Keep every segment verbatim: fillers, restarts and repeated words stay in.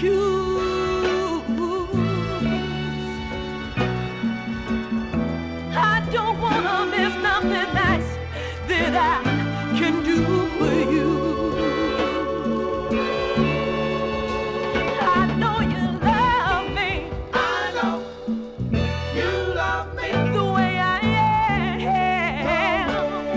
I don't wanna miss nothing nice that I can do for you. I know you love me. I know you love me the way I am.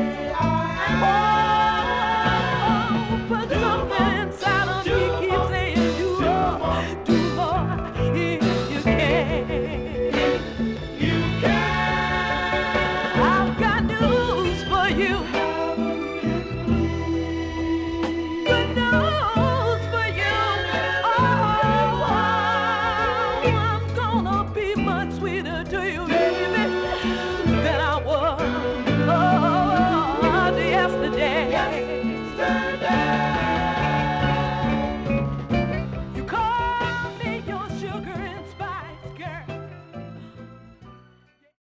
Oh, but something inside of me keeps saying do more, do more if you can. you can. I've got news for you.